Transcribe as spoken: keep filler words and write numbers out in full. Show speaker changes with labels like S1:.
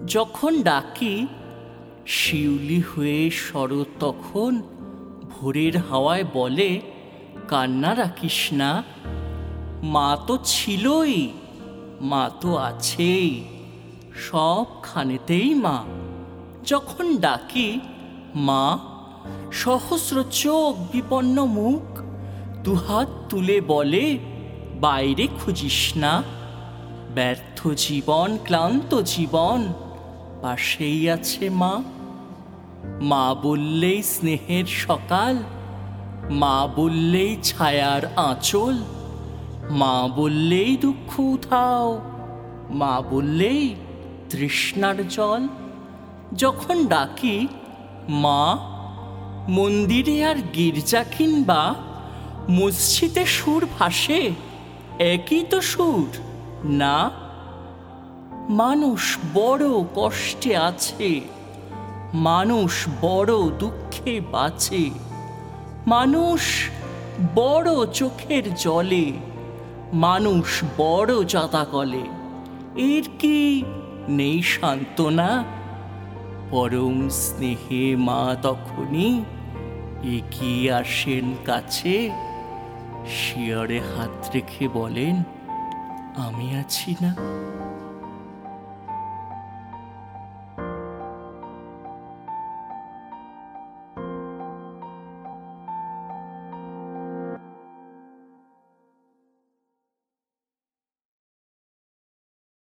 S1: যখন ডাকি শিউলি হয়ে শরৎ তখন ভোরের হাওয়ায় বলে, কান্না রাখিস না, মা তো ছিলই, মা তো আছেই, সবখানেতেই মা। যখন ডাকি মা, সহস্র চোখ বিপন্ন মুখ দুহাত তুলে বলে, বাইরে খুঁজিস না, ব্যর্থ জীবন ক্লান্ত জীবন পাশেই আছে মা। মা বললেই স্নেহের সকাল, মা বললেই ছায়ার আঁচল, মা বললেই দুঃখ উধাও, মা বললেই তৃষ্ণার জল। যখন ডাকি মা, মন্দিরে আর গির্জা কিংবা মসজিদে সুর ভাসে, একই তো সুর না? মানুষ বড় কষ্টে আছে, মানুষ বড় দুঃখে বাঁচে, মানুষ বড় চোখের জলে, মানুষ বড় জাতাকলে, এর কি নেই সান্ত্বনা? পরম স্নেহে মা তখনই এগিয়ে আসেন কাছে, শিয়রে হাত রেখে বলেন, আমি আছি না?